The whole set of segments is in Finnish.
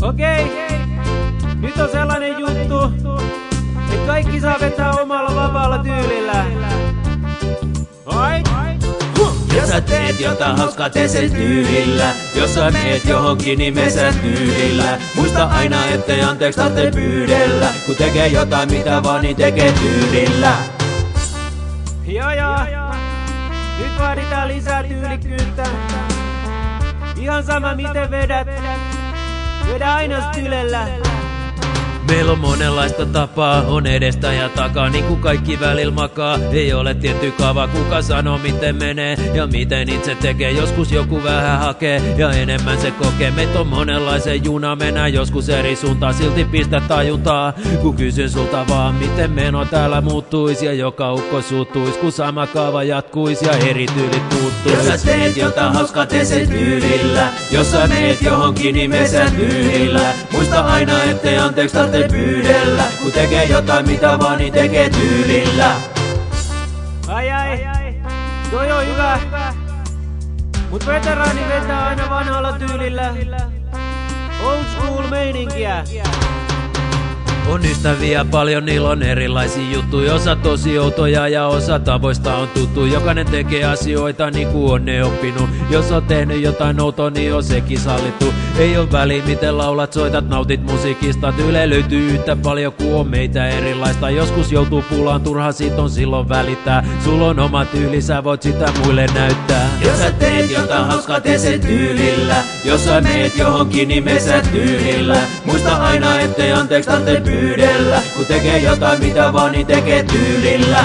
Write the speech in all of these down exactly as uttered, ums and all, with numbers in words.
Okei, nyt on sellainen juttu, että kaikki saa vetää omalla vapaalla tyylillä. Oi? Jos sä teet jotain hauskaa, tee sen tyylillä. Jos sä meet johonkin, niin me sen tyylillä. Muista aina, ettei anteeksi tarvitse pyydellä. Kun tekee jotain mitä vaan, niin tekee tyylillä. Joo joo, nyt vaaditaan lisää tyylikkyyttä. Ihan sama miten vedät, vedä aina stylellä. Meillä on monenlaista tapaa, on edestä ja takaa, niin kuin kaikki välillä makaa. Ei ole tietty kaava, kuka sanoo miten menee ja miten itse tekee. Joskus joku vähän hakee ja enemmän se kokee. Meitä on monenlaisen juna, mennään joskus eri suuntaan. Silti pistä tajuntaa, kun kysyn sulta vaan, miten meno täällä muuttuisi. Ja joka ukko suuttuisi, kun sama kaava jatkuisi ja eri tyylit puuttuisi. Jos sä teet jotain hauskaa, tee sen tyylillä. Jos sä meet johonkin, niin me sen tyylillä. Muista aina, ettei anteeksi tarvitse pyydellä. Kun tekee jotain mitä vaan, niin tekee tyylillä. Ai ai, toi on hyvä. Mut veteraani vetää aina vanhalla tyylillä. Old school meininkiä. On ystäviä paljon, niillä on erilaisia juttuja. Osa tosi outoja ja osa tavoista on tuttu. Jokainen tekee asioita niin kuin on ne oppinut. Jos on tehnyt jotain outoa, niin on sekin sallittu. Ei oo väliä miten laulat, soitat, nautit musiikista. Tyyliä löytyy yhtä paljon kuin on meitä erilaista. Joskus joutuu pulaan, turha sit on silloin välittää. Sulla on oma tyyli, sä voit sitä muille näyttää. Jos sä teet jotain hauskaa, tee sen tyylillä. Jos sä meet johonkin, niin me sen tyylillä. Muista aina, ettei anteeksi tarvitse pyydellä. Kun tekee jotain mitä vaan, niin tekee tyylillä.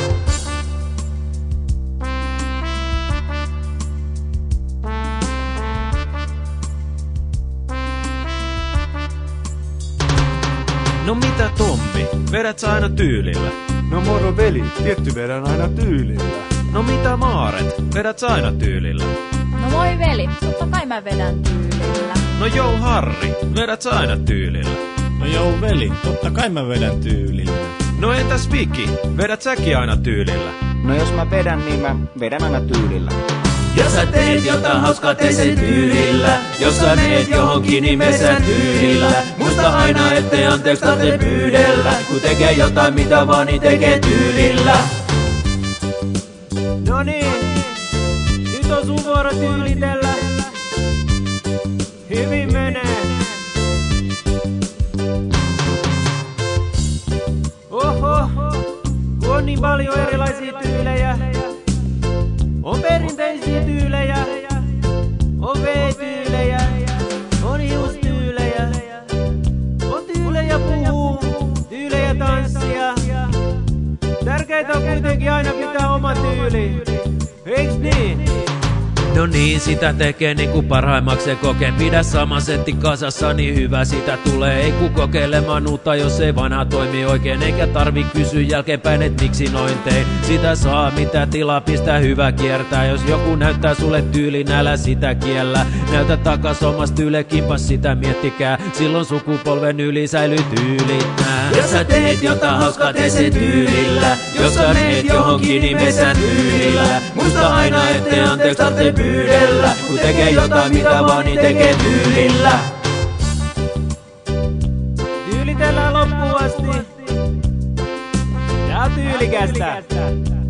No mitä Tommi, vedät sä aina tyylillä? No moro veli, tietty vedän aina tyylillä. No mitä Maaret, vedät sä aina tyylillä? No moi veli, totta kai mä vedän tyylillä. No jou Harri, vedät sä aina tyylillä? No jou veli, totta kai mä vedän tyylillä. No entäs Viki, vedät säkin aina tyylillä? No jos mä vedän, niin mä vedän aina tyylillä. Jos sä teet jotain hauskaa, tee sen tyylillä. Jos sä meet johonkin, niin me sen tyylillä. Muista aina, ettei anteeksi tarvitse pyydellä. Kun tekee jotain mitä vaan, niin tekee tyylillä. No niin, nyt on sun vuoro tyylitellä. Hyvin menee. Oho, kun on niin paljon erilaisia tyylejä. On perinteisiä tyylejä, on V-tyylejä, on hiustyylejä, on tyylejä puhuu, tyylejä tanssia. Tärkeintä on kuitenkin aina pitää oma tyyli, eiks niin? No niin, sitä tekee niinku parhaimmaksi se kokee. Pidä sama setti kasassa, niin hyvä sitä tulee. Ei ku kokeilemaan uutta, jos ei vanha toimi oikein. Eikä tarvi kysyä jälkeenpäin, et miksi noin tein. Sitä saa mitä tilaa, pistä hyvä kiertää. Jos joku näyttää sulle tyylin, älä sitä kiellä. Näytä takas omas tyyle, kimpas sitä miettikää. Silloin sukupolven yli säilyy tyylit nää. Jos sä teet jotain hauskaa, tee sen tyylillä. Jos sä meet johonkin, niin me sen tyylillä. Muista aina, ettei anteeksi tarvitse pyydellä. Kun tekee jotain mitä vaan, niin tekee tyylillä. Tyylitellään loppuun asti. Tää on tyylikästä.